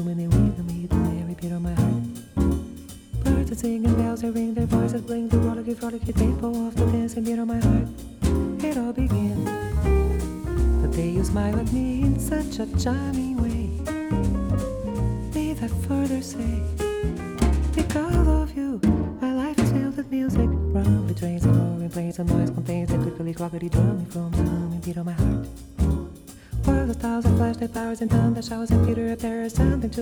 When they ring to me, then they repeat on my heart. Birds are singing, bells are ring, their voices bling, the rollicky, frolicky tempo of the dancing beat on my heart. It all began the day you smiled at me in such a charming way. Need I further say, because of you, my life is filled with music. Rumbling trains and roaring planes and noise contains the quickly clockety drumming from the humming beat on my heart. While the stars and flash, their flowers and thunder showers and theater of terror sounding to